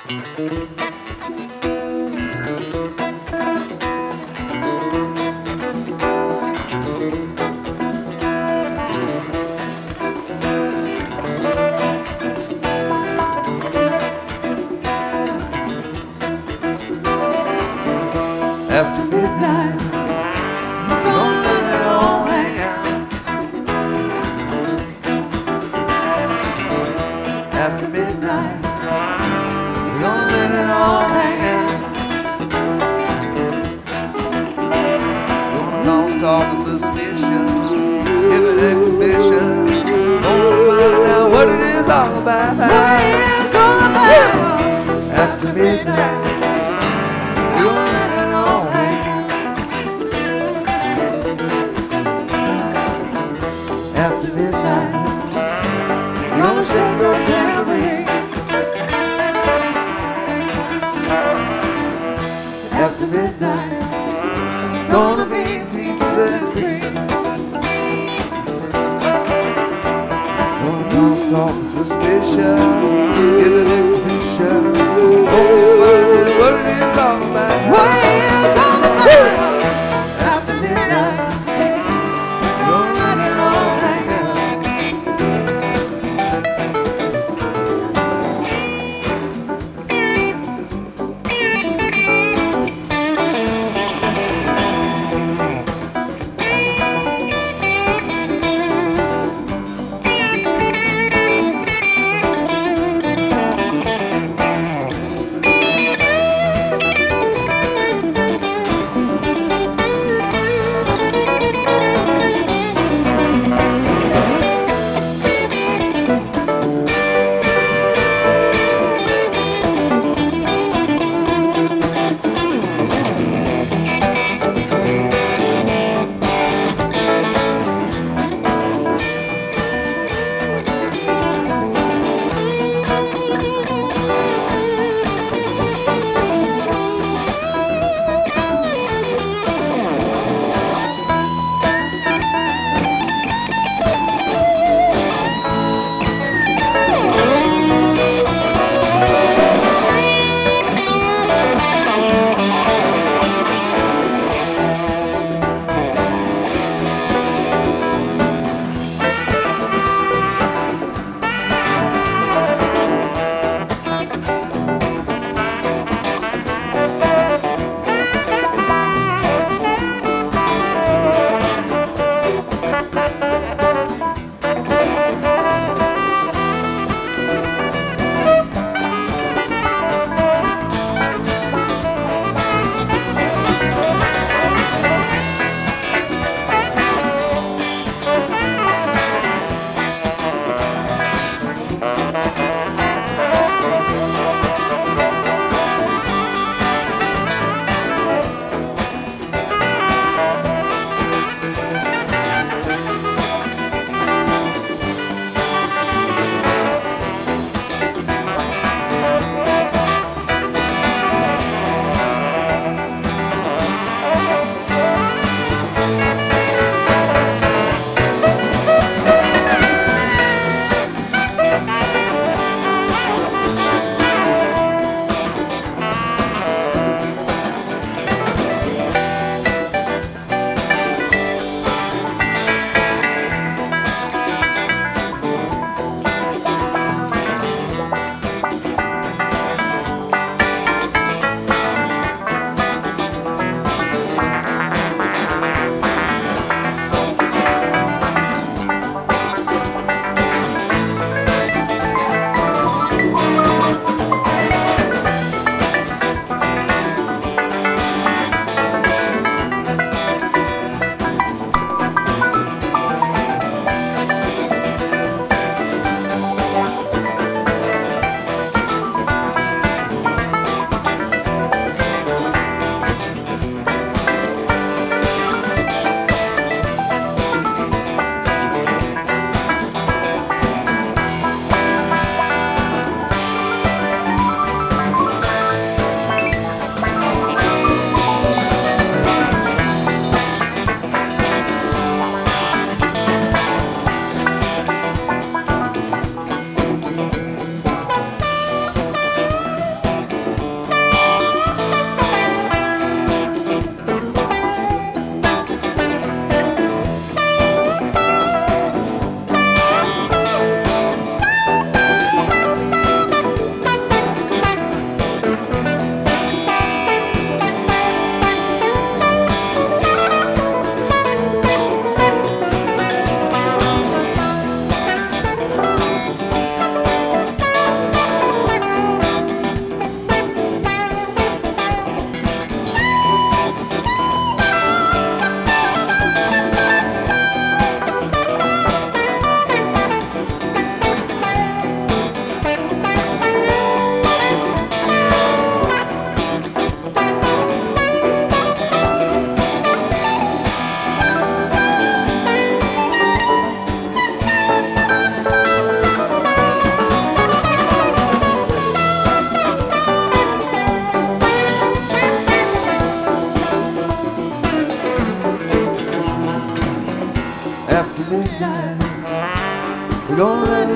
After midnight, we're gonna let it all hang out. After midnight, we're gonna let it all hang out. Gonna cause talk and suspicion, give an exhibition. Gonna find out what it is all about. What it is all about. After midnight, we're gonna let it all hang out. After midnight, we're gonna shake your tambourine. After midnight, it's gonna be peaches and cream. Gonna cause talk and suspicion, give an exhibition. Gonna find out what it is all about. What it is all about. After midnight, we're gonna let it all hang out. tonight. We're gonna let